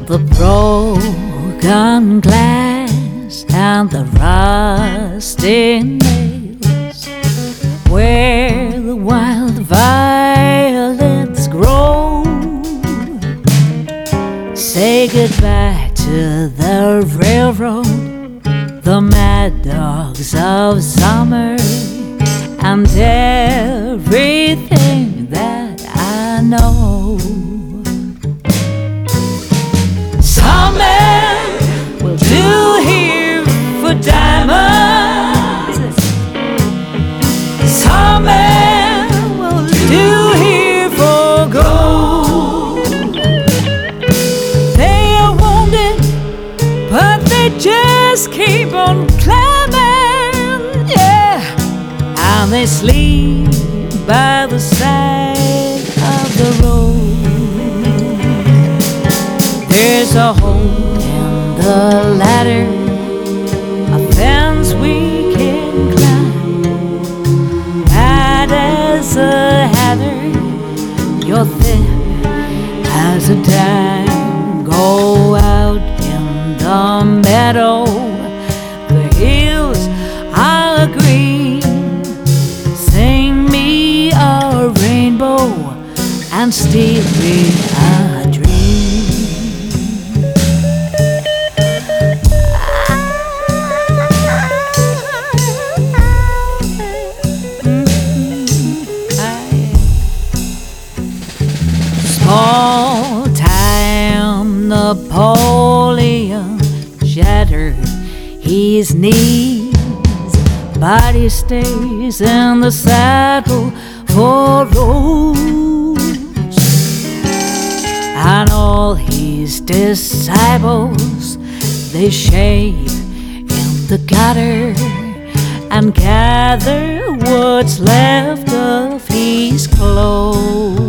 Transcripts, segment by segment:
The broken glass and the rusty nails, where the wild violets grow. Say goodbye to the railroad, the mad dogs of summer, and everything that I know. Some men will do here for diamonds, some men will do here for gold. They are wounded, but they just keep on climbing, yeah. And they sleep by the side of the road. There's a hole in the ladder, a fence we can climb. Bad as a hatter, you're thin as a dime. Go out in the meadow, the hills are green. Sing me a rainbow and steal me a dream. Small-time Napoleon shattered his knees, but he stays in the saddle for Rose. And all his disciples, they shave in the gutter and gather what's left of his clothes.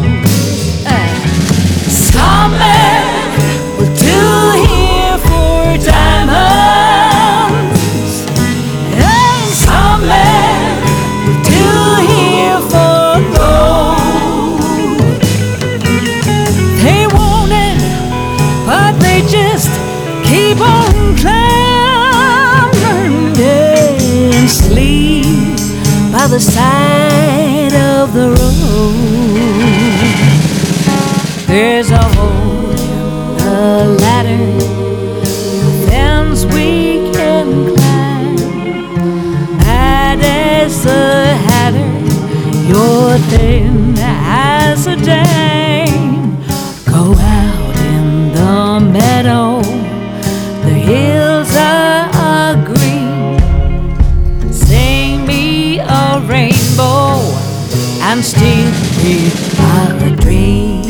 Some men will do here for diamonds, and some men will do here for gold. They want it, but they just keep on climbing, yeah, and sleep by the side of the road. There's a hole in the ladder, a fence we can climb. Bad as a hatter, you're thin as a dime. Go out in the meadow, the hills are green. Sing me a rainbow and steal me a dream.